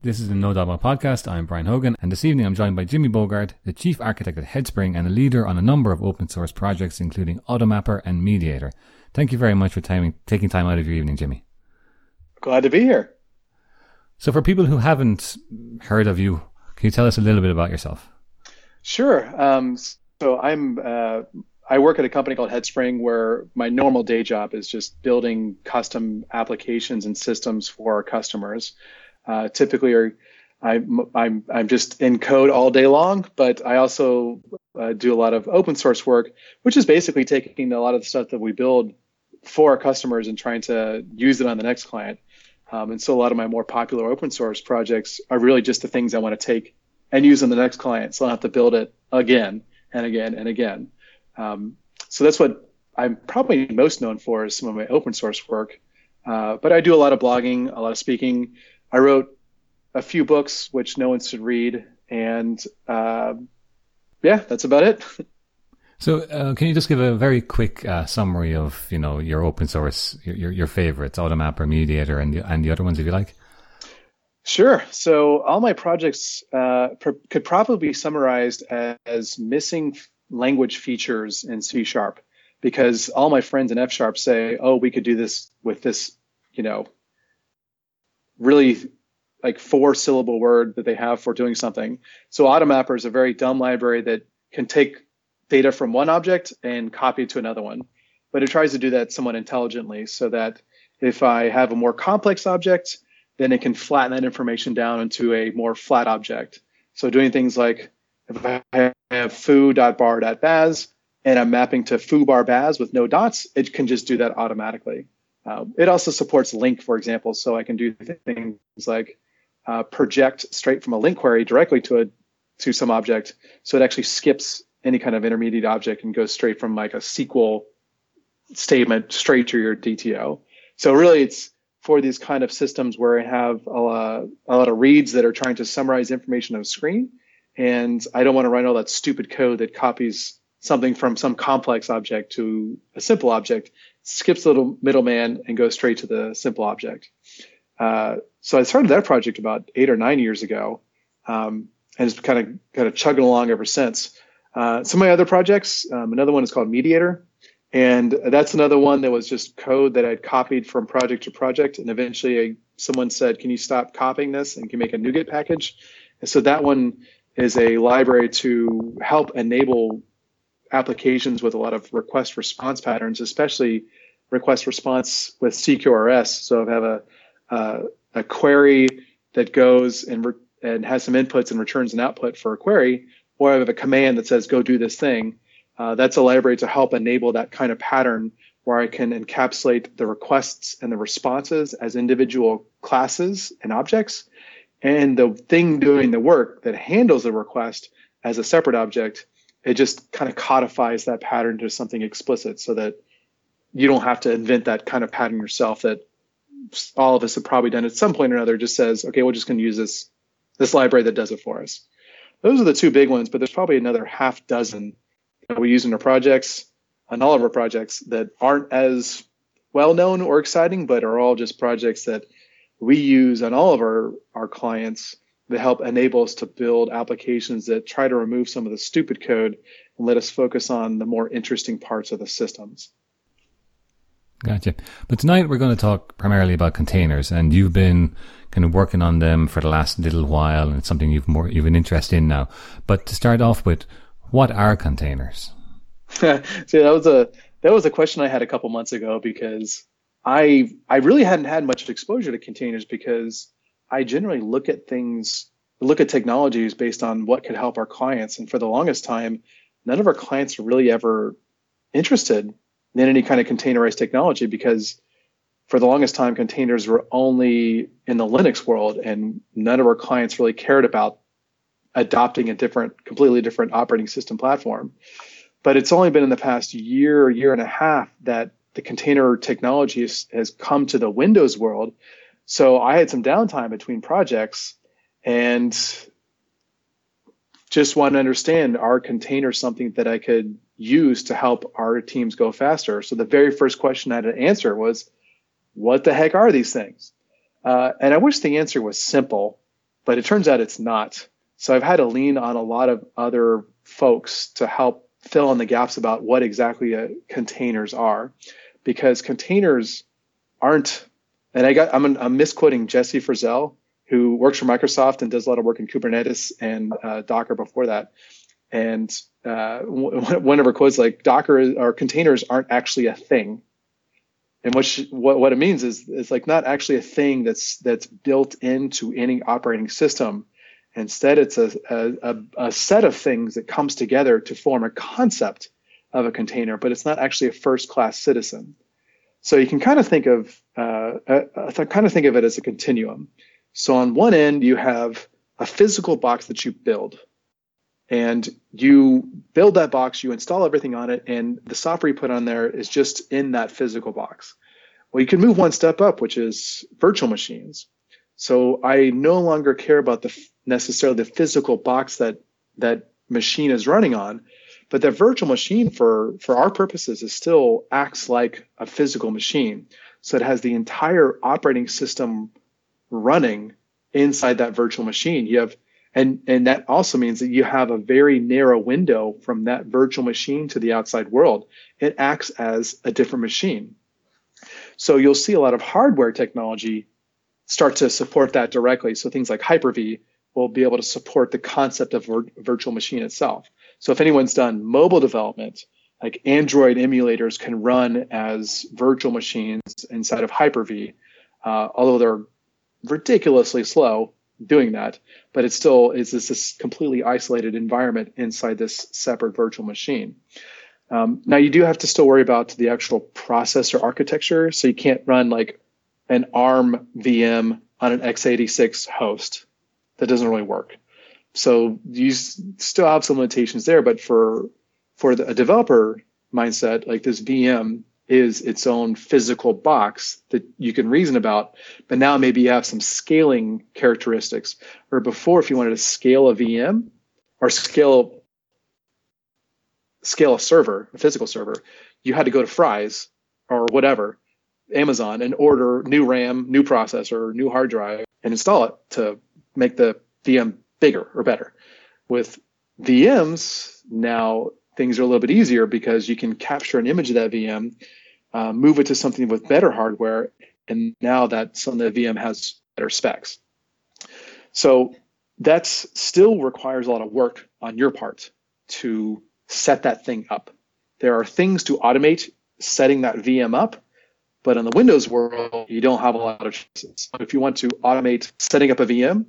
This is the No Dogma podcast. I'm Brian Hogan, and this evening I'm joined by Jimmy Bogart, the Chief Architect at Headspring and a leader on a number of open source projects, including Automapper and Mediator. Thank you very much for taking time out of your evening, Jimmy. Glad to be here. So for people who haven't heard of you, can you tell us a little bit about yourself? Sure. So I work at a company called Headspring, where my normal day job is just building custom applications and systems for our customers. Typically, I'm just in code all day long, but I also do a lot of open source work, which is basically taking a lot of the stuff that we build for our customers and trying to use it on the next client. And so a lot of my more popular open source projects are really just the things I want to take and use on the next client, so I don't have to build it again and again and again. So that's what I'm probably most known for, is some of my open source work. But I do a lot of blogging, a lot of speaking. I wrote a few books, which no one should read. And that's about it. So can you just give a very quick summary of, your open source, your favorites, Automapper, Mediator, and the other ones, if you like? Sure. So all my projects could probably be summarized as missing language features in C#, because all my friends in F# say, oh, we could do this with this, really like 4-syllable word that they have for doing something. So Automapper is a very dumb library that can take data from one object and copy it to another one. But it tries to do that somewhat intelligently, so that if I have a more complex object, then it can flatten that information down into a more flat object. So doing things like, if I have foo.bar.baz and I'm mapping to foo.bar.baz with no dots, it can just do that automatically. It also supports link, for example, so I can do things like project straight from a link query directly to some object. So it actually skips any kind of intermediate object and goes straight from like a SQL statement straight to your DTO. So really, it's for these kind of systems where I have a lot of reads that are trying to summarize information on a screen, and I don't want to write all that stupid code that copies something from some complex object to a simple object, skips the little middleman, and goes straight to the simple object. So I started that project about 8 or 9 years ago, and it's kind of chugging along ever since. Some of my other projects, another one is called Mediator, and that's another one that was just code that I'd copied from project to project, and eventually someone said, can you stop copying this and can you make a NuGet package? And so that one is a library to help enable applications with a lot of request response patterns, especially request response with CQRS. So if I have a query that goes and has some inputs and returns an output for a query, or I have a command that says, go do this thing, that's a library to help enable that kind of pattern where I can encapsulate the requests and the responses as individual classes and objects, and the thing doing the work that handles the request as a separate object. It just kind of codifies that pattern to something explicit, so that you don't have to invent that kind of pattern yourself that all of us have probably done at some point or another. Just says, okay, we're just going to use this library that does it for us. Those are the two big ones, but there's probably another half dozen that we use in our projects, on all of our projects, that aren't as well known or exciting, but are all just projects that we use on all of our clients that help enable us to build applications that try to remove some of the stupid code and let us focus on the more interesting parts of the systems. Gotcha. But tonight we're going to talk primarily about containers, and you've been kind of working on them for the last little while, and it's something you've an interest in now. But to start off with, what are containers? See, that was a question I had a couple months ago, because I really hadn't had much exposure to containers, because I generally look at technologies based on what could help our clients. And for the longest time, none of our clients were really ever interested in any kind of containerized technology, because for the longest time, containers were only in the Linux world, and none of our clients really cared about adopting a completely different operating system platform. But it's only been in the past year and a half that the container technology has come to the Windows world. So I had some downtime between projects and just want to understand, are containers something that I could use to help our teams go faster? So the very first question I had to answer was, what the heck are these things? And I wish the answer was simple, but it turns out it's not. So I've had to lean on a lot of other folks to help fill in the gaps about what exactly containers are, because containers aren't, and I'm misquoting Jesse Frizzell, who works for Microsoft and does a lot of work in Kubernetes and Docker before that. And one of her quotes, like, Docker or containers aren't actually a thing. And what it means is it's like not actually a thing that's built into any operating system. Instead, it's a set of things that comes together to form a concept of a container, but it's not actually a first-class citizen. So you can kind of think of it as a continuum. So on one end, you have a physical box that you build, and you build that box, you install everything on it, and the software you put on there is just in that physical box. Well, you can move one step up, which is virtual machines. So I no longer care about necessarily the physical box that machine is running on, but that virtual machine for our purposes still acts like a physical machine. So it has the entire operating system running inside that virtual machine. You have, and that also means that you have a very narrow window from that virtual machine to the outside world. It acts as a different machine. So you'll see a lot of hardware technology start to support that directly. So things like Hyper-V will be able to support the concept of virtual machine itself. So if anyone's done mobile development, like Android emulators can run as virtual machines inside of Hyper-V, although they're ridiculously slow doing that, but it still is this completely isolated environment inside this separate virtual machine. Now you do have to still worry about the actual processor architecture. So you can't run like an ARM VM on an x86 host. That doesn't really work. So you still have some limitations there, but for a developer mindset, like this VM is its own physical box that you can reason about, but now maybe you have some scaling characteristics. Or before, if you wanted to scale a VM or scale a server, a physical server, you had to go to Fry's or whatever, Amazon, and order new RAM, new processor, new hard drive, and install it to make the VM bigger or better. With VMs, now things are a little bit easier because you can capture an image of that VM, move it to something with better hardware, and now that some of the VM has better specs. So that still requires a lot of work on your part to set that thing up. There are things to automate setting that VM up, but in the Windows world, you don't have a lot of choices. If you want to automate setting up a VM,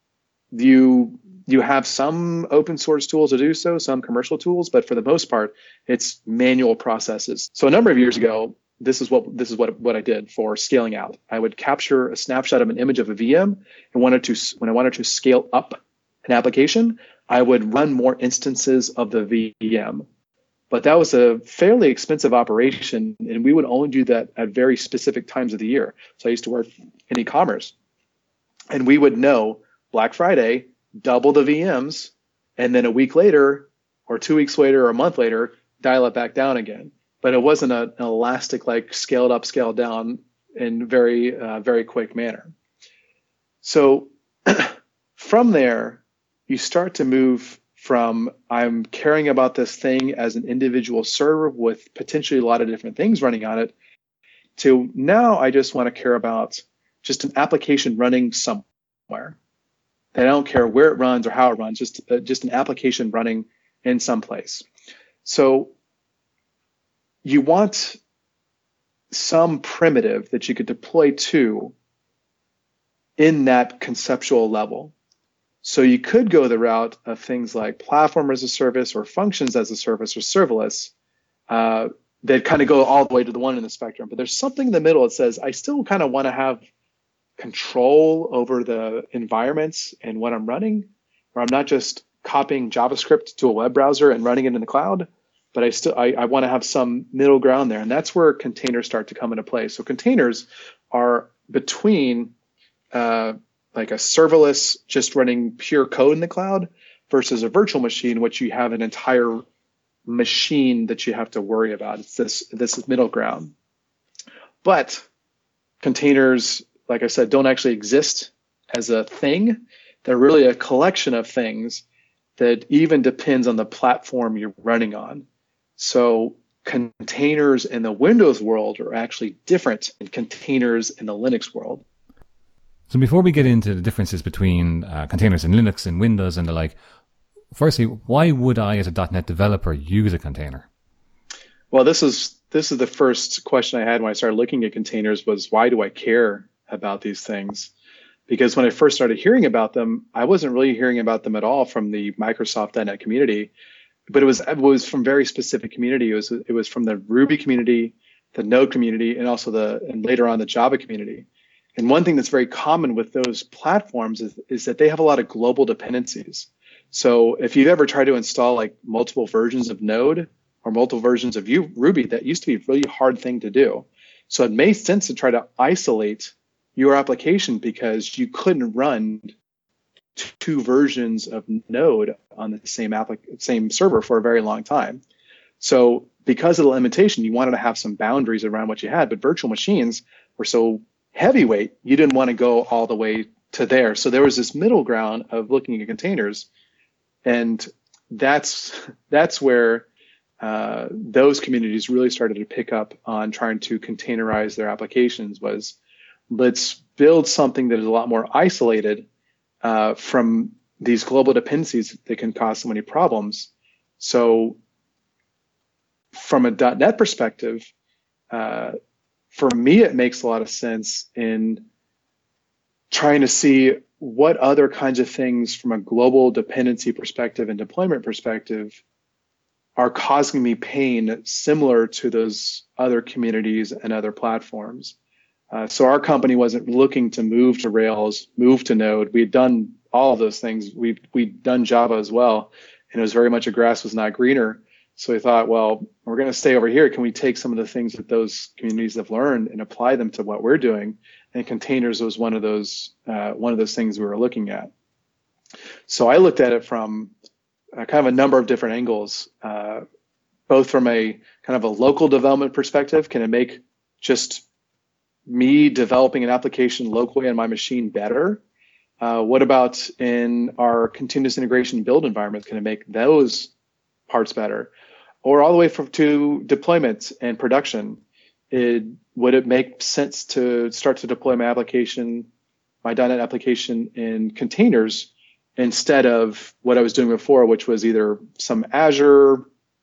you have some open source tools to do so, some commercial tools, but for the most part, it's manual processes. So a number of years ago, this is what I did for scaling out. I would capture a snapshot of an image of a VM, and when I wanted to scale up an application, I would run more instances of the VM. But that was a fairly expensive operation, and we would only do that at very specific times of the year. So I used to work in e-commerce, and we would know Black Friday, double the VMs, and then a week later or 2 weeks later or a month later, dial it back down again. But it wasn't an elastic, like scaled up, scaled down in very quick manner. So from there, you start to move from I'm caring about this thing as an individual server with potentially a lot of different things running on it to now I just want to care about just an application running somewhere. I don't care where it runs or how it runs, just an application running in some place. So you want some primitive that you could deploy to in that conceptual level. So you could go the route of things like platform as a service or functions as a service or serverless that kind of go all the way to the one in the spectrum. But there's something in the middle that says, I still kind of want to have control over the environments and what I'm running, where I'm not just copying JavaScript to a web browser and running it in the cloud, but I want to have some middle ground there. And that's where containers start to come into play. So containers are between like a serverless, just running pure code in the cloud versus a virtual machine, which you have an entire machine that you have to worry about. It's this middle ground. But containers, like I said, don't actually exist as a thing. They're really a collection of things that even depends on the platform you're running on. So containers in the Windows world are actually different than containers in the Linux world. So before we get into the differences between containers in Linux and Windows and the like, firstly, why would I as a .NET developer use a container? Well, this is the first question I had when I started looking at containers was, why do I care about these things? Because when I first started hearing about them, I wasn't really hearing about them at all from the Microsoft .NET community, but it was from very specific community. It was from the Ruby community, the Node community, and also and later on the Java community. And one thing that's very common with those platforms is that they have a lot of global dependencies. So if you've ever tried to install like multiple versions of Node or multiple versions of Ruby, that used to be a really hard thing to do. So it made sense to try to isolate your application because you couldn't run two versions of Node on the same server for a very long time. So because of the limitation, you wanted to have some boundaries around what you had, but virtual machines were so heavyweight, you didn't want to go all the way to there. So there was this middle ground of looking at containers, and that's where those communities really started to pick up on trying to containerize their applications. Was let's build something that is a lot more isolated from these global dependencies that can cause so many problems. So from a .NET perspective, for me, it makes a lot of sense in trying to see what other kinds of things from a global dependency perspective and deployment perspective are causing me pain similar to those other communities and other platforms. So our company wasn't looking to move to Rails, move to Node. We had done all of those things. We'd done Java as well, and it was very much a grass was not greener. So we thought, well, we're going to stay over here. Can we take some of the things that those communities have learned and apply them to what we're doing? And containers was one of those things we were looking at. So I looked at it from kind of a number of different angles, both from a kind of a local development perspective. Can it make just me developing an application locally on my machine better? What about in our continuous integration build environments? Can it make those parts better? Or all the way to deployment and production. Would it make sense to start to deploy my .NET application in containers instead of what I was doing before, which was either some Azure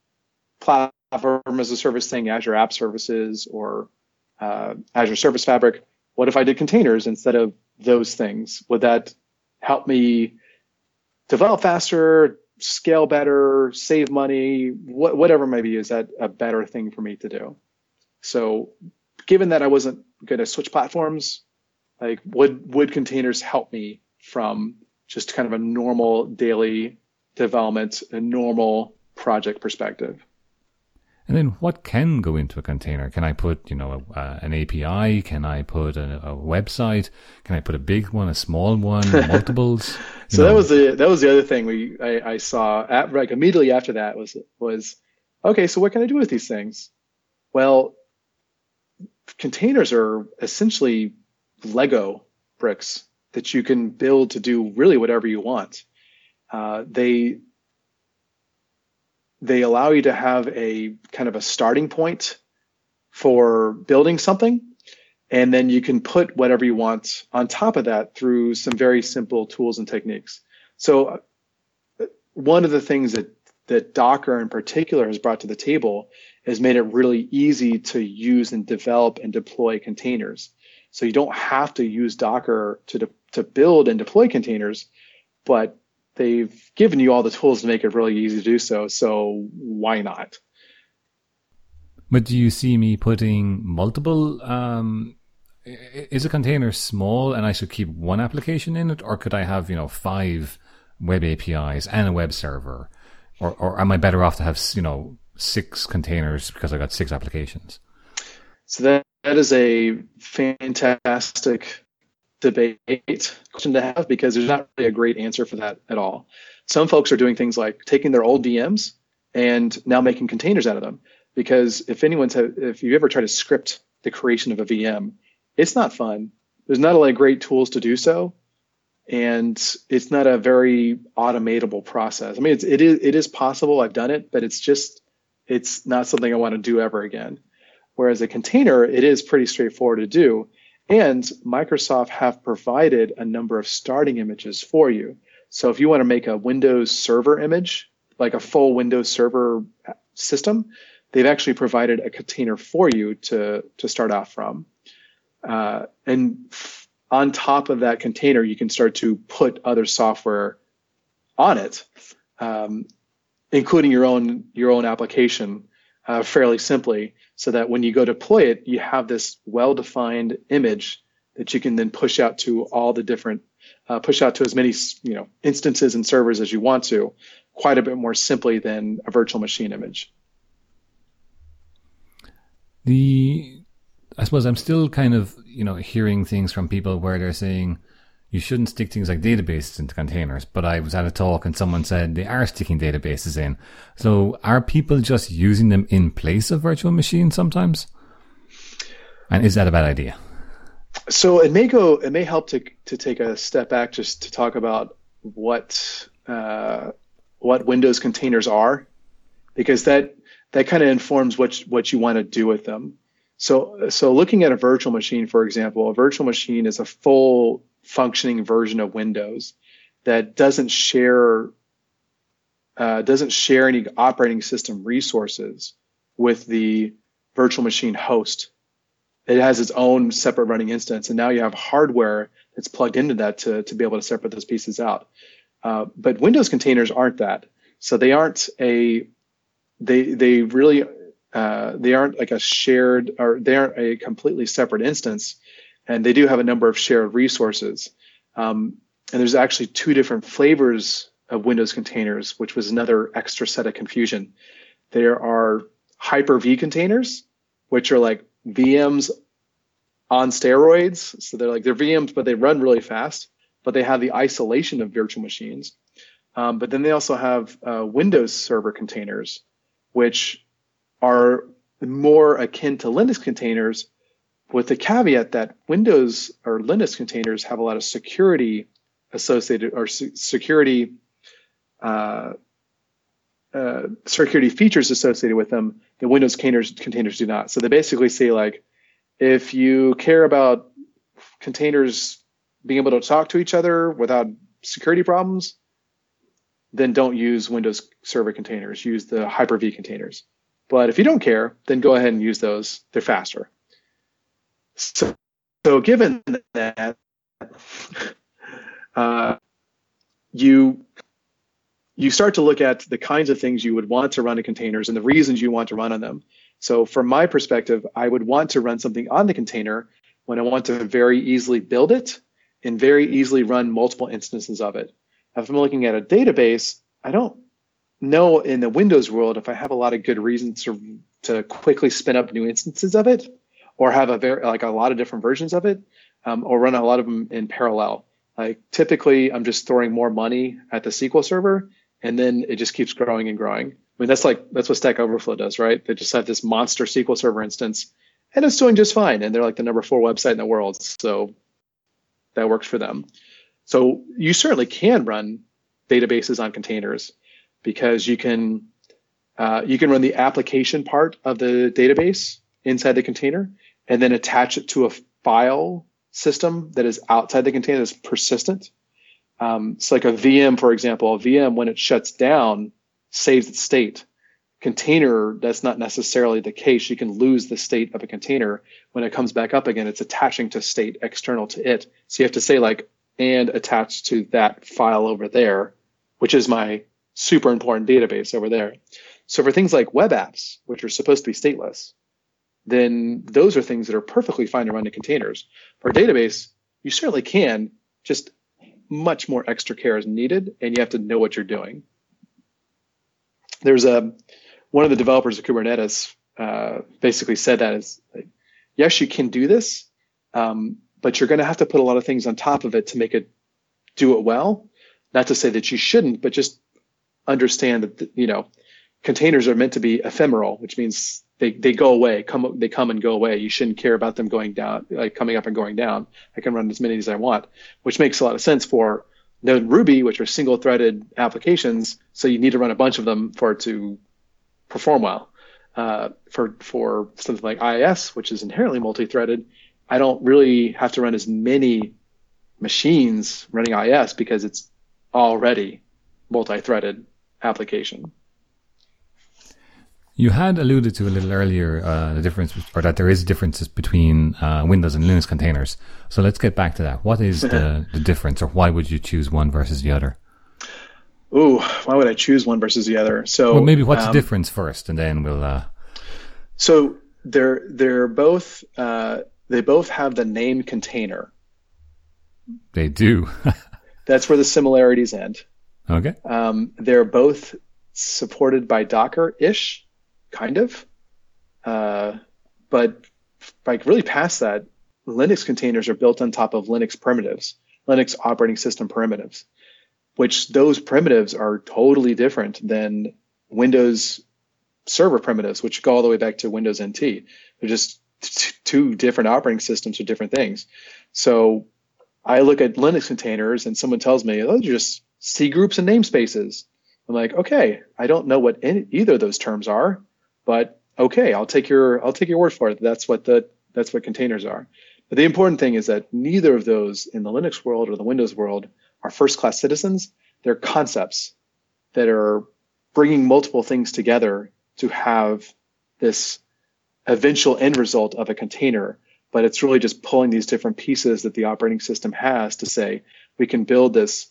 platform as a service thing, Azure App Services, or Azure Service Fabric? What if I did containers instead of those things? Would that help me develop faster, scale better, save money, whatever it may be? Is that a better thing for me to do? So given that I wasn't going to switch platforms, like would containers help me from just kind of a normal daily development, a normal project perspective? And then what can go into a container? Can I put, an API? Can I put a website? Can I put a big one, a small one, multiples? So that was the other thing I saw immediately after that was okay. So what can I do with these things? Well, containers are essentially Lego bricks that you can build to do really whatever you want. They allow you to have a kind of a starting point for building something, and then you can put whatever you want on top of that through some very simple tools and techniques. So one of the things that Docker in particular has brought to the table has made it really easy to use and develop and deploy containers. So you don't have to use Docker to build and deploy containers, but they've given you all the tools to make it really easy to do so. So why not? But do you see me putting multiple? Is a container small and I should keep one application in it, or could I have 5 web APIs and a web server, or am I better off to have 6 containers because I got 6 applications? So that is a fantastic debate question to have, because there's not really a great answer for that at all. Some folks are doing things like taking their old VMs and now making containers out of them, because if you ever try to script the creation of a VM, it's not fun. There's not a lot of great tools to do so. and it's not a very automatable process. I mean, it is possible. I've done it, but it's not something I want to do ever again. Whereas a container, it is pretty straightforward to do. And Microsoft have provided a number of starting images for you. So if you want to make a Windows Server image, like a full Windows Server system, they've actually provided a container for you to start off from. And on top of that container, you can start to put other software on it, including your own application, fairly simply, so that when you go deploy it, you have this well-defined image that you can then push out to all the different, push out to as many instances and servers as you want to, quite a bit more simply than a virtual machine image. I suppose I'm still kind of, hearing things from people where they're saying you shouldn't stick things like databases into containers. But I was at a talk and someone said they are sticking databases in. So are people just using them in place of virtual machines sometimes? And is that a bad idea? So it may help to take a step back just to talk about what Windows containers are, because that kind of informs what you want to do with them. So looking at a virtual machine, for example, a virtual machine is a full functioning version of Windows that doesn't share any operating system resources with the virtual machine host. It has its own separate running instance, and now you have hardware that's plugged into that to be able to separate those pieces out. But Windows containers aren't that. So they aren't they aren't like a shared, or they aren't a completely separate instance, and they do have a number of shared resources. And there's actually two different flavors of Windows containers, which was another extra set of confusion. There are Hyper-V containers, which are like VMs on steroids. So they're VMs, but they run really fast, but they have the isolation of virtual machines. But then they also have Windows Server containers, which are more akin to Linux containers, with the caveat that Windows or Linux containers have a lot of security associated, or security features associated with them that Windows containers do not. So they basically say, like, if you care about containers being able to talk to each other without security problems, then don't use Windows Server containers. Use the Hyper-V containers. But if you don't care, then go ahead and use those. They're faster. So given that, you start to look at the kinds of things you would want to run in containers and the reasons you want to run on them. So from my perspective, I would want to run something on the container when I want to very easily build it and very easily run multiple instances of it. If I'm looking at a database, I don't know in the Windows world if I have a lot of good reasons to quickly spin up new instances of it, or have a lot of different versions of it, or run a lot of them in parallel. Like typically, I'm just throwing more money at the SQL server, and then it just keeps growing and growing. I mean, that's what Stack Overflow does, right? They just have this monster SQL server instance, and it's doing just fine. And they're like the number 4 website in the world, so that works for them. So you certainly can run databases on containers, because you can run the application part of the database inside the container, and then attach it to a file system that is outside the container that's persistent. It's like a VM, for example. A VM, when it shuts down, saves its state. Container, that's not necessarily the case. You can lose the state of a container. When it comes back up again, it's attaching to state external to it. So you have to say, like, and attach to that file over there, which is my super important database over there. So for things like web apps, which are supposed to be stateless, then those are things that are perfectly fine to run in containers. For a database, you certainly can, just much more extra care is needed, and you have to know what you're doing. There's one of the developers of Kubernetes basically said that is, like, yes, you can do this, but you're going to have to put a lot of things on top of it to make it do it well. Not to say that you shouldn't, but just understand that containers are meant to be ephemeral, which means they go away, they come and go away. You shouldn't care about them going down, like coming up and going down. I can run as many as I want, which makes a lot of sense for Node and Ruby, which are single-threaded applications. So you need to run a bunch of them for it to perform well. For something like IIS, which is inherently multi-threaded, I don't really have to run as many machines running IIS because it's already multi-threaded application. You had alluded to a little earlier the difference, or that there is differences between Windows and Linux containers. So let's get back to that. What is the difference, or why would you choose one versus the other? Ooh, why would I choose one versus the other? So, well, maybe what's the difference first, and then we'll. So they're both they both have the name container. They do. That's where the similarities end. Okay. They're both supported by Docker-ish, kind of, but like really past that, Linux containers are built on top of Linux primitives, Linux operating system primitives, which those primitives are totally different than Windows server primitives, which go all the way back to Windows NT. They're just two different operating systems for different things. So I look at Linux containers and someone tells me, those are just C groups and namespaces. I'm like, okay, I don't know what either of those terms are, but okay, I'll take your word for it. That's what containers are. But the important thing is that neither of those in the Linux world or the Windows world are first-class citizens. They're concepts that are bringing multiple things together to have this eventual end result of a container. But it's really just pulling these different pieces that the operating system has to say, we can build this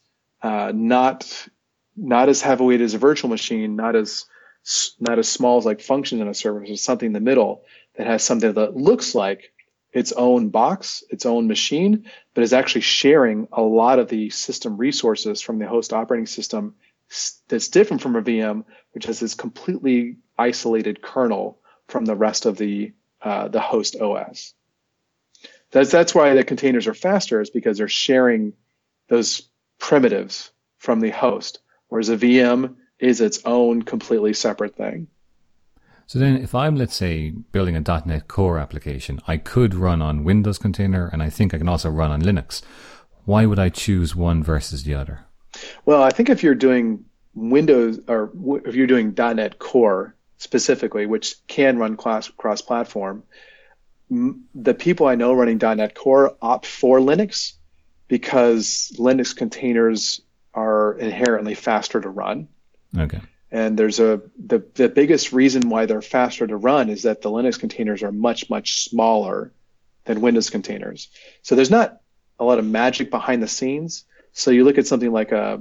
not as heavyweight as a virtual machine, not as small as like functions in a server, but something in the middle that has something that looks like its own box, its own machine, but is actually sharing a lot of the system resources from the host operating system that's different from a VM, which has this completely isolated kernel from the rest of the host OS. That's why the containers are faster, is because they're sharing those primitives from the host, whereas a VM is its own completely separate thing. So then if I'm, let's say, building a .NET Core application, I could run on Windows container, and I think I can also run on Linux. Why would I choose one versus the other? Well, I think if you're doing Windows, or if you're doing .NET Core specifically, which can run cross-platform, the people I know running .NET Core opt for Linux because Linux containers are inherently faster to run. Okay. And there's the biggest reason why they're faster to run is that the Linux containers are much, much smaller than Windows containers. So there's not a lot of magic behind the scenes. So you look at something like a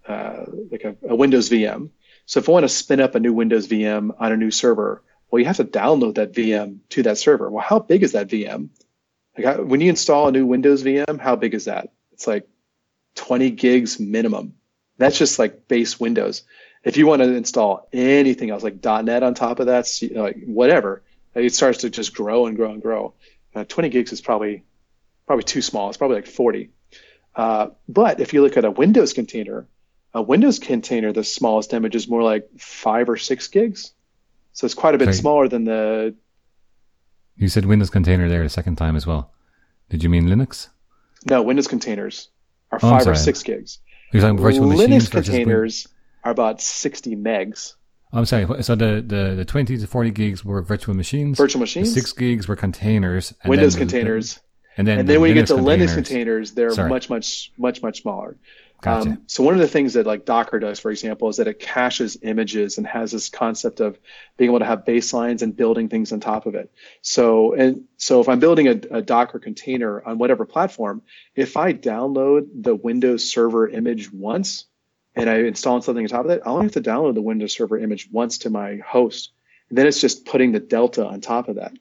Windows VM. So if I want to spin up a new Windows VM on a new server, well, you have to download that VM to that server. Well, how big is that VM? Like when you install a new Windows VM, how big is that? It's like 20 gigs minimum. That's just like base Windows. If you want to install anything else like .NET on top of that, like whatever, it starts to just grow and grow and grow. 20 gigs is probably too small. It's probably like 40. But if you look at a Windows container, the smallest image is more like 5 or 6 gigs. So it's quite a bit smaller than the... You said Windows container there the second time as well. Did you mean Linux? No, Windows containers are 5 or 6 gigs. You're talking virtual Linux containers are about 60 megs. I'm sorry. So the 20 to 40 gigs were virtual machines. Virtual machines. The 6 gigs were containers. And Windows containers. And then when you get to Linux containers, they're much smaller. Gotcha. So one of the things that like Docker does, for example, is that it caches images and has this concept of being able to have baselines and building things on top of it. So if I'm building a Docker container on whatever platform, if I download the Windows Server image once and I install something on top of it, I only have to download the Windows Server image once to my host. And then it's just putting the Delta on top of that.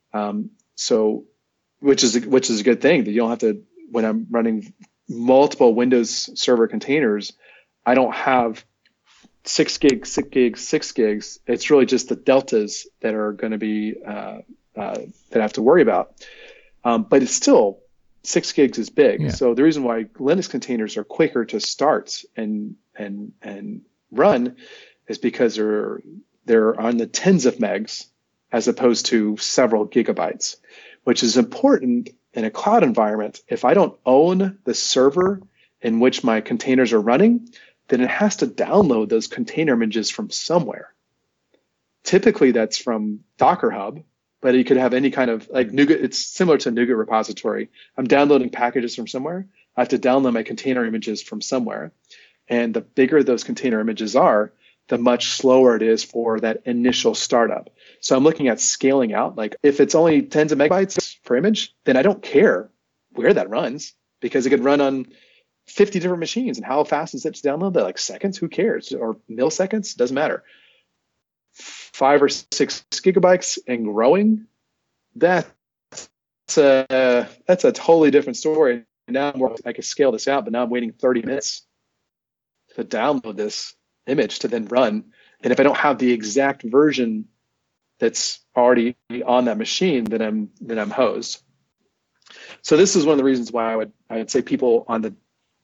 Which is a good thing, that you don't have to, when I'm running multiple Windows Server containers, I don't have 6 gigs. It's really just the deltas that are going to be that I have to worry about. But it's still 6 gigs is big. Yeah. So the reason why Linux containers are quicker to start and run is because they're on the tens of megs as opposed to several gigabytes, which is important in a cloud environment. If I don't own the server in which my containers are running, then it has to download those container images from somewhere. Typically, that's from Docker Hub, but you could have any kind of like NuGet. It's similar to NuGet repository. I'm downloading packages from somewhere. I have to download my container images from somewhere. And the bigger those container images are, the much slower it is for that initial startup. So I'm looking at scaling out. Like if it's only tens of megabytes per image, then I don't care where that runs because it could run on 50 different machines. And how fast is it to download that? Like seconds? Who cares? Or milliseconds? Doesn't matter. 5 or 6 gigabytes and growing, that's a totally different story. Now I can scale this out, but now I'm waiting 30 minutes to download this image to then run. And if I don't have the exact version that's already on that machine, then I'm hosed. So this is one of the reasons why I would say people on the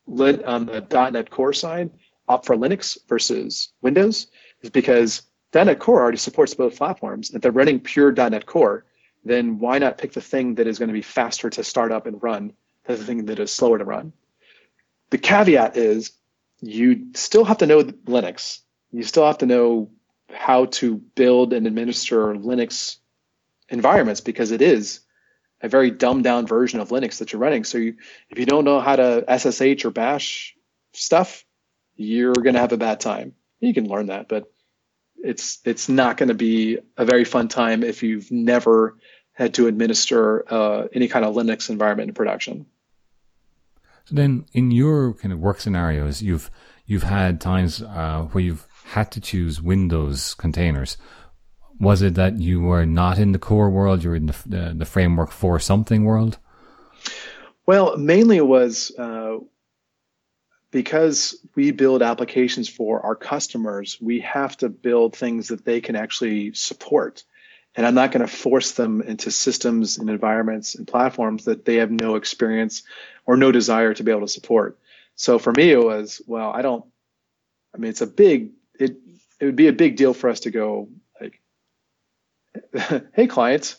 .NET Core side opt for Linux versus Windows, is because .NET Core already supports both platforms. If they're running pure .NET Core, then why not pick the thing that is going to be faster to start up and run than the thing that is slower to run? The caveat is you still have to know Linux. You still have to know how to build and administer Linux environments because it is a very dumbed down version of Linux that you're running. So if you don't know how to SSH or bash stuff, you're going to have a bad time. You can learn that, but it's not going to be a very fun time if you've never had to administer any kind of Linux environment in production. So then, in your kind of work scenarios, you've had times where you've had to choose Windows containers. Was it that you were not in the core world, you were in the framework for something world? Well, mainly it was because we build applications for our customers, we have to build things that they can actually support. And I'm not going to force them into systems and environments and platforms that they have no experience or no desire to be able to support. So for me, it was, well, it would be a big deal for us to go like, hey, clients,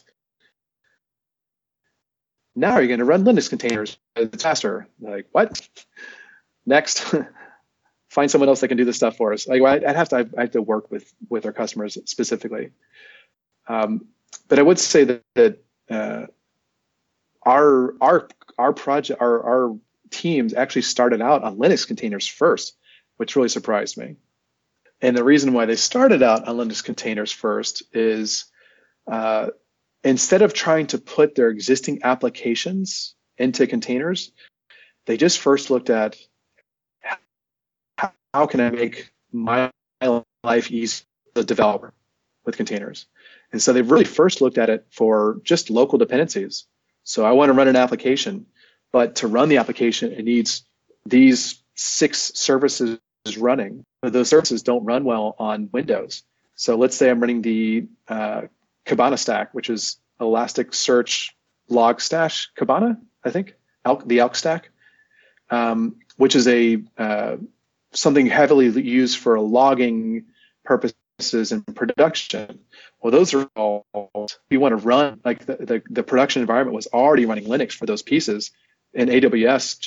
now you're going to run Linux containers. It's faster. Like, what? Next, find someone else that can do this stuff for us. Like, I have to work with our customers specifically. But I would say that our project, our teams actually started out on Linux containers first, which really surprised me. And the reason why they started out on Linux containers first is instead of trying to put their existing applications into containers, they just first looked at how can I make my life easy as a developer with containers. And so they really first looked at it for just local dependencies. So I want to run an application, but to run the application, it needs these 6 services running. But those services don't run well on Windows. So let's say I'm running the Kibana stack, which is Elasticsearch Logstash Kibana, I think, the Elk stack, which is something heavily used for logging purposes in production. Well, those are all, you want to run, like the production environment was already running Linux for those pieces, and AWS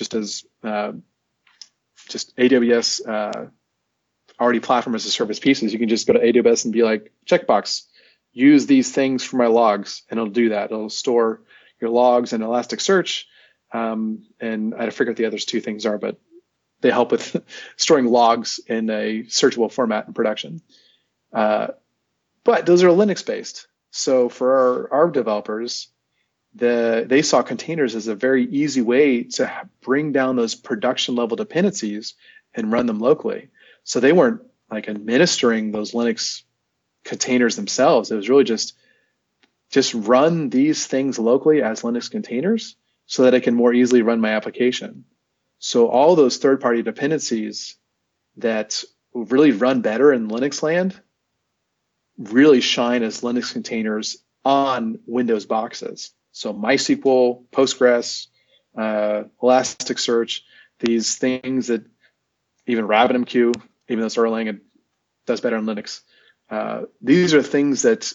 AWS already platform as a service pieces. You can just go to AWS and be like, checkbox, use these things for my logs, and it'll do that. It'll store your logs in Elasticsearch, and I forget what the other 2 things are, but they help with storing logs in a searchable format in production. But those are Linux based. So for our developers, they saw containers as a very easy way to bring down those production level dependencies and run them locally. So they weren't like administering those Linux containers themselves. It was really just run these things locally as Linux containers so that I can more easily run my application. So all those third-party dependencies that really run better in Linux land really shine as Linux containers on Windows boxes. So MySQL, Postgres, Elasticsearch, these things that even RabbitMQ, even though it's Erlang, it does better in Linux. These are things that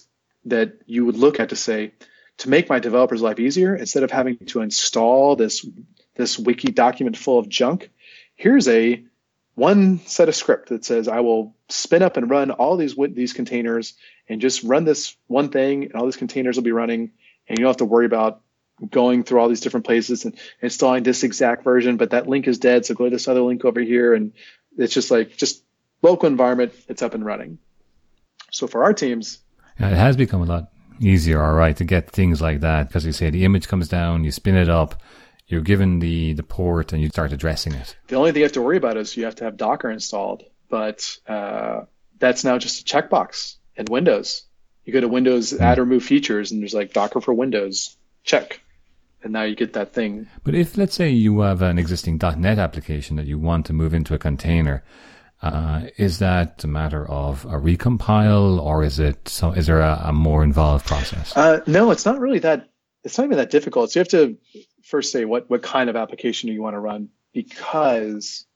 that you would look at to say, to make my developer's life easier, instead of having to install this wiki document full of junk, here's one set of script that says I will spin up and run all these containers and just run this one thing, and all these containers will be running, and you don't have to worry about going through all these different places and installing this exact version, but that link is dead, so go to this other link over here, and it's just local environment, it's up and running. So for our teams, it has become a lot easier, all right, to get things like that, because you say the image comes down, you spin it up, you're given the port, and you start addressing it. The only thing you have to worry about is you have to have Docker installed, but that's now just a checkbox in Windows. You go to Windows, add or remove features, and there's like Docker for Windows, check. And now you get that thing. But if, let's say, you have an existing .NET application that you want to move into a container, is that a matter of a recompile, or is there a more involved process? No, it's not really that. It's not even that difficult. So you have to first say what kind of application do you want to run, because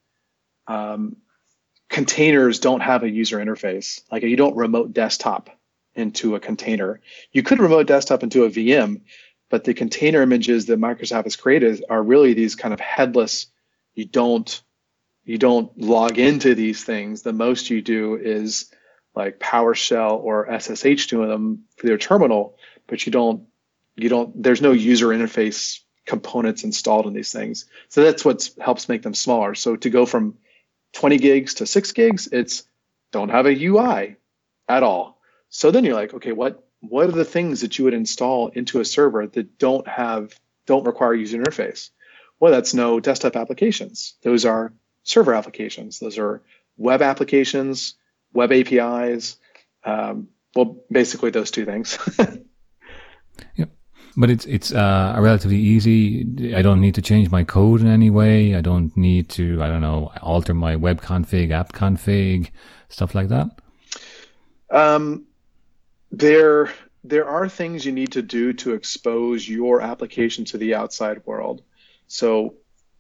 containers don't have a user interface. Like, you don't remote desktop into a container. You could remote desktop into a VM, but the container images that Microsoft has created are really these kind of headless. You don't log into these things. The most you do is like PowerShell or SSH to them for their terminal, but there's no user interface components installed in these things. So that's what helps make them smaller. So to go from 20 gigs to 6 gigs, it's don't have a UI at all. So then you're like, okay, what are the things that you would install into a server that don't require user interface? Well, that's no desktop applications. Those are server applications. Those are web applications, web APIs. Basically those two things. Yep. But it's relatively easy. I don't need to change my code in any way. I don't need to, alter my web config, app config, stuff like that. There are things you need to do to expose your application to the outside world. So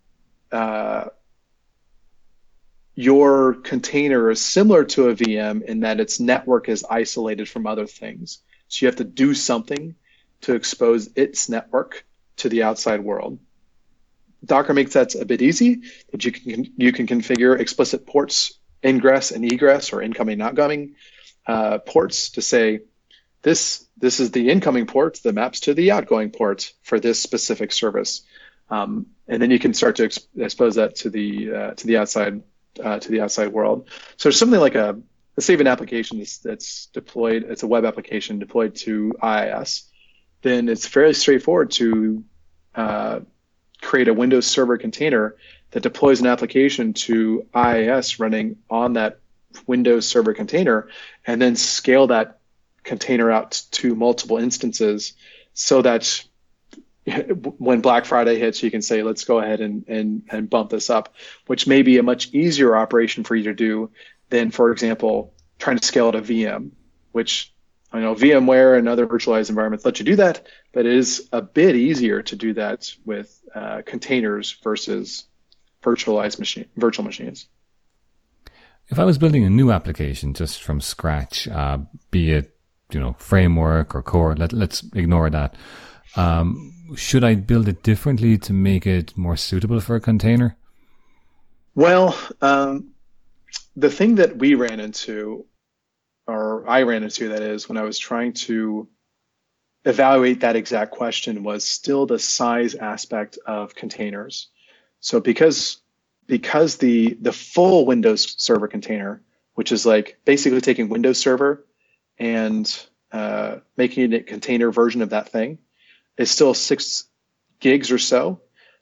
your container is similar to a VM in that its network is isolated from other things. So you have to do something to expose its network to the outside world. Docker makes that a bit easy, that you can configure explicit ports, ingress and egress, or incoming, outgoing ports, to say this is the incoming port that maps to the outgoing port for this specific service, and then you can start to expose that to the outside world. So something like let's say an application that's deployed, it's a web application deployed to IIS, then it's fairly straightforward to create a Windows Server container that deploys an application to IIS running on that Windows Server container, and then scale that container out to multiple instances, so that when Black Friday hits, you can say, let's go ahead and bump this up, which may be a much easier operation for you to do than, for example, trying to scale out a VM, which I know VMware and other virtualized environments let you do that, but it is a bit easier to do that with containers versus virtual machines. If I was building a new application just from scratch, be it framework or core, let's ignore that. Should I build it differently to make it more suitable for a container? Well, the thing that we ran into, or I ran into, that is, when I was trying to evaluate that exact question, was still the size aspect of containers. So because the full Windows Server container, which is like basically taking Windows Server and making it a container version of that thing, is still 6 gigs or so.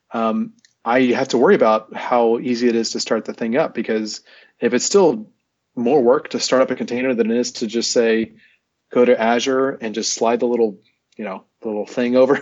I have to worry about how easy it is to start the thing up, because if it's still more work to start up a container than it is to just say, go to Azure and just slide the little thing over,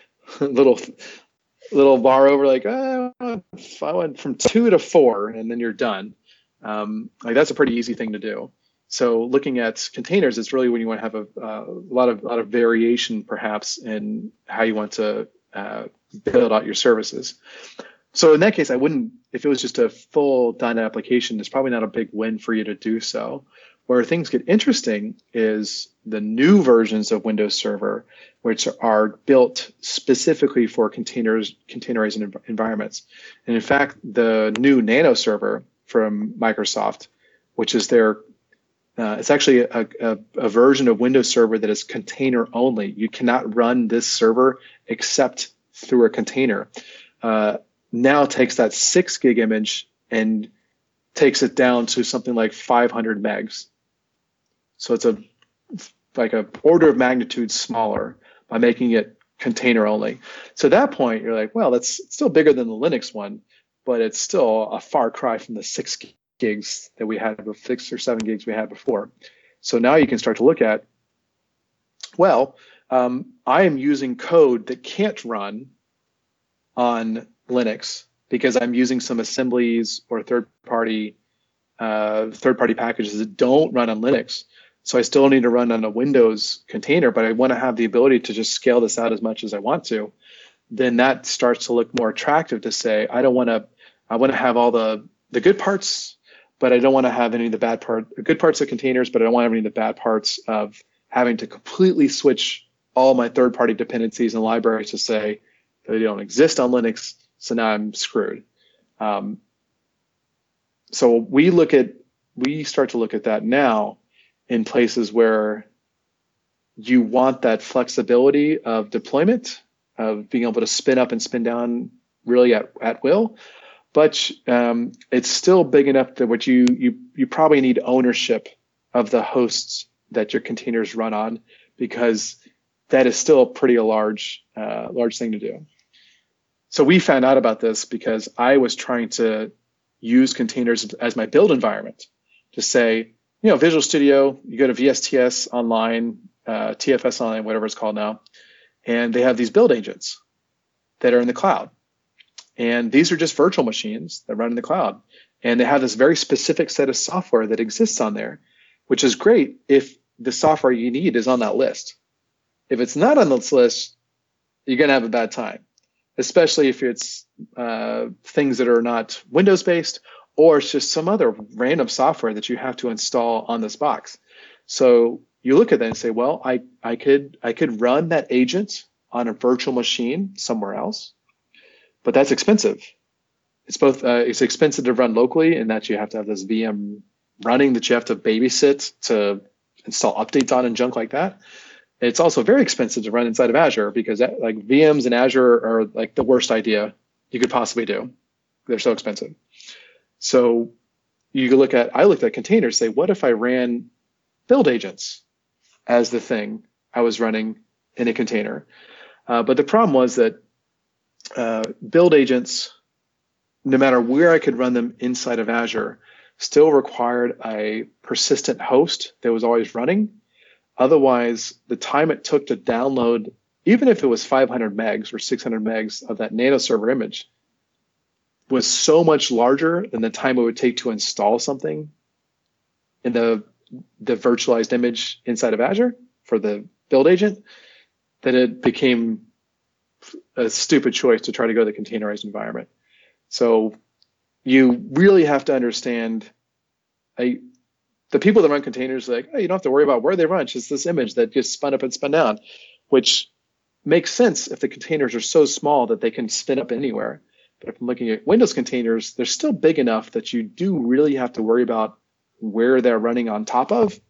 little bar over, like, if I went from 2 to 4 and then you're done. That's a pretty easy thing to do. So looking at containers, it's really when you want to have a lot of variation, perhaps, in how you want to build out your services. So in that case, I wouldn't, if it was just a full .NET application, it's probably not a big win for you to do so. where things get interesting is the new versions of Windows Server, which are built specifically for containerized environments. And in fact, the new Nano server from Microsoft, which is it's actually a version of Windows Server that is container only. You cannot run this server except through a container. Now takes that 6 gig image and takes it down to something like 500 megs. So it's like a order of magnitude smaller by making it container only. So at that point, you're like, well, that's still bigger than the Linux one, but it's still a far cry from the 6 gigs that we had, 6 or 7 gigs we had before. So now you can start to look at, well, I am using code that can't run on Linux because I'm using some assemblies or third-party packages that don't run on Linux. So I still need to run on a Windows container, but I want to have the ability to just scale this out as much as I want to. Then that starts to look more attractive to say, I want to have all the good parts, but I don't want to have any of the good parts of containers, but I don't want any of the bad parts of having to completely switch all my third-party dependencies and libraries to say that they don't exist on Linux. So now I'm screwed. So we start to look at that now in places where you want that flexibility of deployment, of being able to spin up and spin down really at will. But it's still big enough that what you probably need ownership of the hosts that your containers run on, because that is still a pretty large thing to do. So we found out about this because I was trying to use containers as my build environment to say, Visual Studio, you go to VSTS Online, TFS Online, whatever it's called now, and they have these build agents that are in the cloud. And these are just virtual machines that run in the cloud. And they have this very specific set of software that exists on there, which is great if the software you need is on that list. If it's not on this list, you're going to have a bad time, especially if it's things that are not Windows-based, or it's just some other random software that you have to install on this box. So you look at that and say, well, I could run that agent on a virtual machine somewhere else, but that's expensive. It's both it's expensive to run locally in that you have to have this VM running that you have to babysit to install updates on and junk like that. It's also very expensive to run inside of Azure because VMs in Azure are like the worst idea you could possibly do. They're so expensive. So I looked at containers, say, what if I ran build agents as the thing I was running in a container? But the problem was that build agents, no matter where I could run them inside of Azure, still required a persistent host that was always running. Otherwise, the time it took to download, even if it was 500 megs or 600 megs of that Nano server image, was so much larger than the time it would take to install something in the virtualized image inside of Azure for the build agent, that it became a stupid choice to try to go to the containerized environment. So you really have to understand, the people that run containers are like, oh, you don't have to worry about where they run. It's just this image that gets spun up and spun down, which makes sense if the containers are so small that they can spin up anywhere. But if I'm looking at Windows containers, they're still big enough that you do really have to worry about where they're running on top of,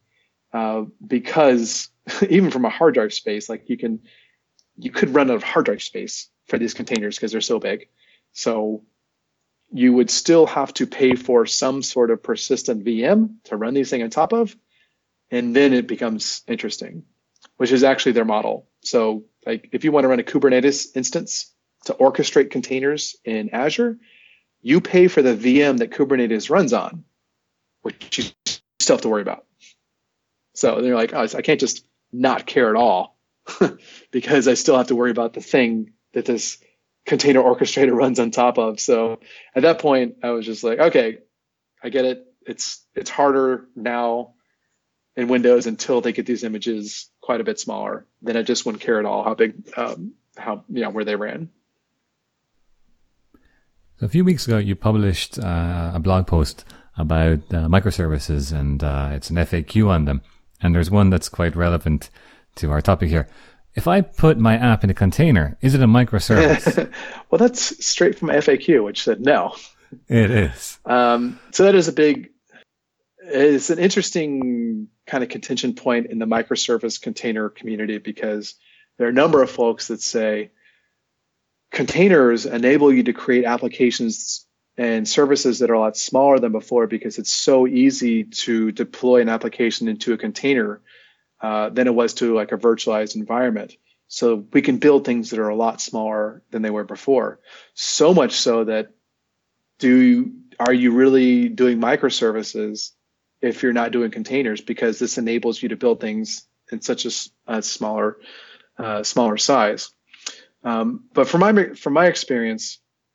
because even from a hard drive space, like you could run out of hard drive space for these containers because they're so big. So you would still have to pay for some sort of persistent VM to run these things on top of, and then it becomes interesting, which is actually their model. So like if you want to run a Kubernetes instance to orchestrate containers in Azure, you pay for the VM that Kubernetes runs on, which you still have to worry about. So they're like, oh, I can't just not care at all because I still have to worry about the thing that this container orchestrator runs on top of. So at that point, I was just like, okay, I get it. It's harder now in Windows until they get these images quite a bit smaller. Then I just wouldn't care at all how big, where they ran. A few weeks ago, you published a blog post about microservices, and it's an FAQ on them. And there's one that's quite relevant to our topic here. If I put my app in a container, is it a microservice? Well, that's straight from FAQ, which said no. It is. So that is it's an interesting kind of contention point in the microservice container community, because there are a number of folks that say containers enable you to create applications and services that are a lot smaller than before, because it's so easy to deploy an application into a container than it was to like a virtualized environment. So we can build things that are a lot smaller than they were before. So much so that are you really doing microservices if you're not doing containers? Because this enables you to build things in such a smaller size. But from my experience,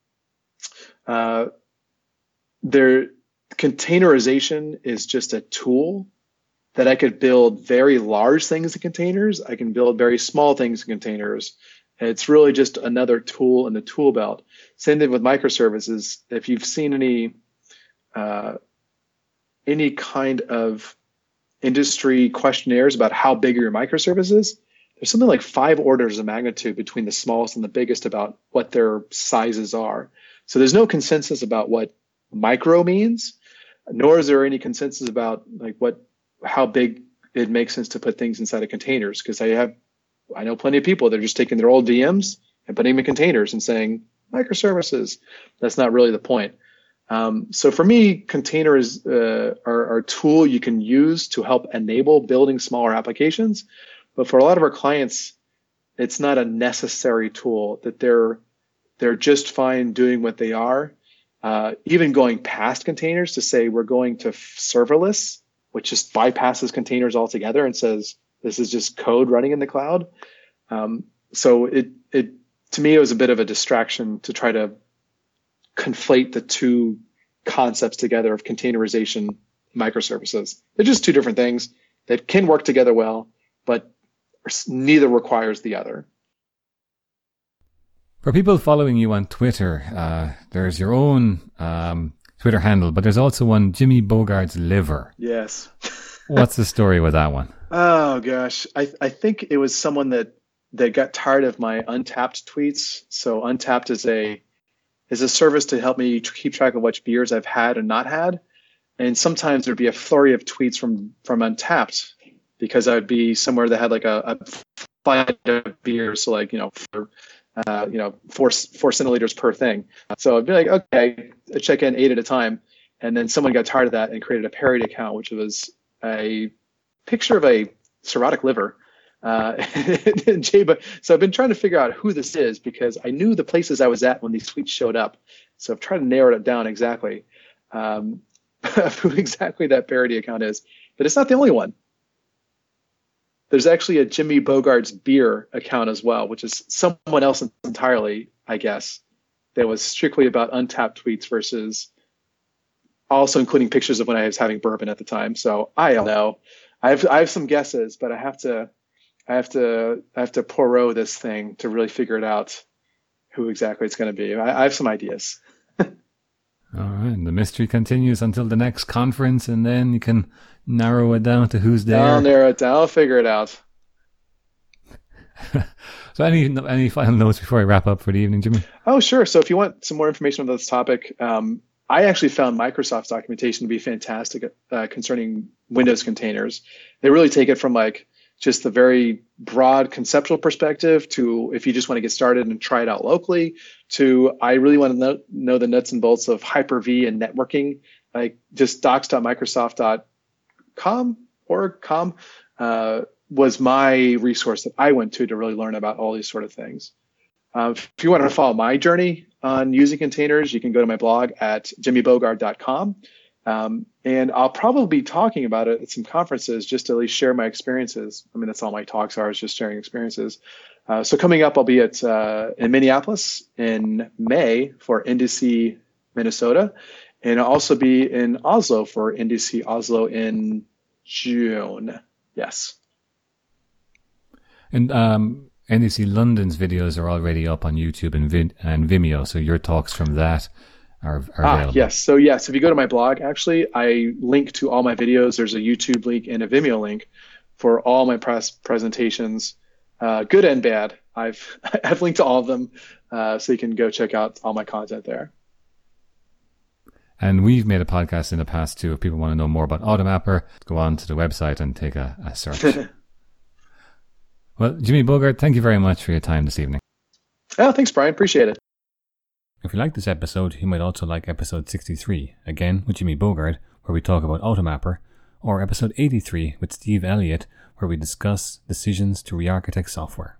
containerization is just a tool that I could build very large things in containers. I can build very small things in containers. It's really just another tool in the tool belt. Same thing with microservices. If you've seen any kind of industry questionnaires about how big are your microservices, there's something like 5 orders of magnitude between the smallest and the biggest about what their sizes are. So there's no consensus about what micro means, nor is there any consensus about like how big it makes sense to put things inside of containers. Because I know plenty of people that are just taking their old VMs and putting them in containers and saying microservices. That's not really the point. So for me, containers are a tool you can use to help enable building smaller applications. But for a lot of our clients, it's not a necessary tool, that they're just fine doing what they are. Even going past containers to say we're going to serverless, which just bypasses containers altogether and says this is just code running in the cloud. So it to me, it was a bit of a distraction to try to conflate the two concepts together of containerization, microservices. They're just two different things that can work together well, but neither requires the other. For people following you on Twitter, there's your own Twitter handle, but there's also one, Jimmy Bogart's Liver. Yes. What's the story with that one? Oh, gosh. I think it was someone that got tired of my Untapped tweets. So Untapped is a service to help me keep track of which beers I've had and not had. And sometimes there'd be a flurry of tweets from Untapped, because I'd be somewhere that had like a flight of beer. So like, 4 centiliters per thing. So I'd be like, okay, I check in 8 at a time. And then someone got tired of that and created a parody account, which was a picture of a cirrhotic liver. So I've been trying to figure out who this is, because I knew the places I was at when these tweets showed up. So I've tried to narrow it down exactly who exactly that parody account is. But it's not the only one. There's actually a Jimmy Bogart's Beer account as well, which is someone else entirely, I guess, that was strictly about Untapped tweets versus also including pictures of when I was having bourbon at the time. So I don't know. I have some guesses, but I have to Poirot this thing to really figure it out who exactly it's going to be. I have some ideas. All right. The mystery continues until the next conference, and then you can narrow it down to who's there. I'll narrow it down. I'll figure it out. So any final notes before I wrap up for the evening, Jimmy? Oh, sure. So if you want some more information on this topic, I actually found Microsoft's documentation to be fantastic concerning Windows containers. They really take it from like just the very broad conceptual perspective to if you just want to get started and try it out locally, to I really want to know the nuts and bolts of Hyper-V and networking, like just docs.microsoft.com was my resource that I went to really learn about all these sort of things. If you want to follow my journey on using containers, you can go to my blog at jimmybogart.com. And I'll probably be talking about it at some conferences just to at least share my experiences. I mean, that's all my talks are, is just sharing experiences. So coming up, I'll be in Minneapolis in May for NDC Minnesota, and I'll also be in Oslo for NDC Oslo in June. Yes. And NDC London's videos are already up on YouTube and Vimeo, so your talks from that are available? Yes. So yes, if you go to my blog, actually, I link to all my videos. There's a YouTube link and a Vimeo link for all my presentations, good and bad. I've linked to all of them, so you can go check out all my content there. And we've made a podcast in the past too. If people want to know more about Automapper, go on to the website and take a search. Well, Jimmy Bogart, thank you very much for your time this evening. Oh, thanks, Brian. Appreciate it. If you like this episode, you might also like episode 63, again with Jimmy Bogart, where we talk about Automapper, or episode 83 with Steve Elliott, where we discuss decisions to re-architect software.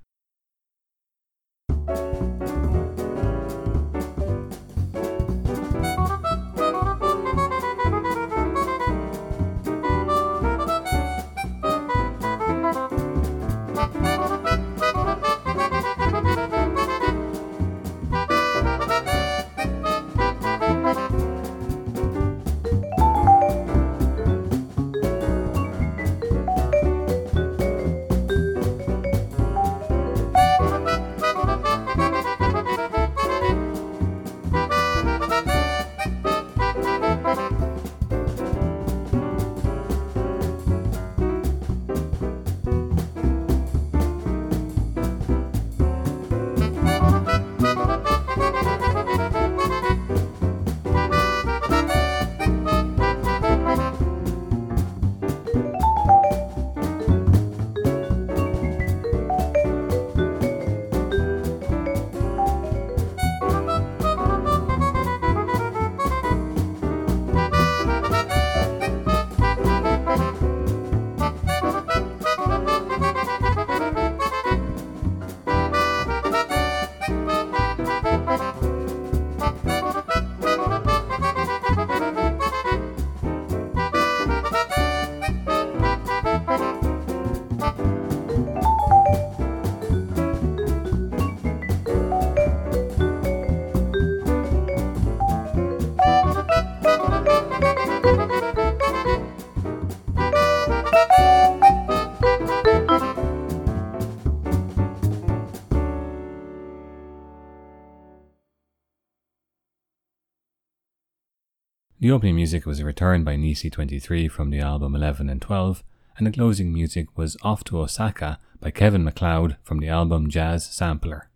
The opening music was a return by Nisi23 from the album 11 and 12, and the closing music was Off to Osaka by Kevin MacLeod from the album Jazz Sampler.